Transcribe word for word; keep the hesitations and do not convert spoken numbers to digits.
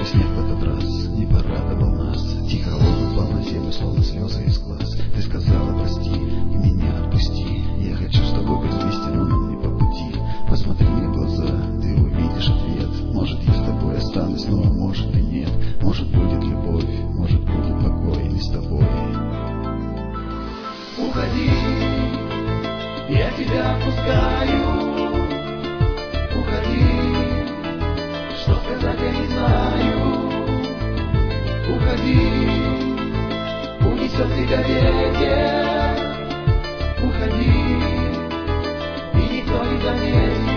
Первый снег в этот раз не порадовал нас. Тихо он упал на землю, словно слезы из глаз. Ты сказала прости и меня отпусти. Я хочу с тобой быть вместе, но нам не по пути. Посмотри мне в глаза, ты увидишь ответ. Может, я с тобой останусь, но может и нет. Может, будет любовь, может, будет покой не с тобой. Уходи, я тебя отпускаю. Уходи, что сказать я не знаю. Уходи, унесет тебя ветер. Уходи, и никто не заметит.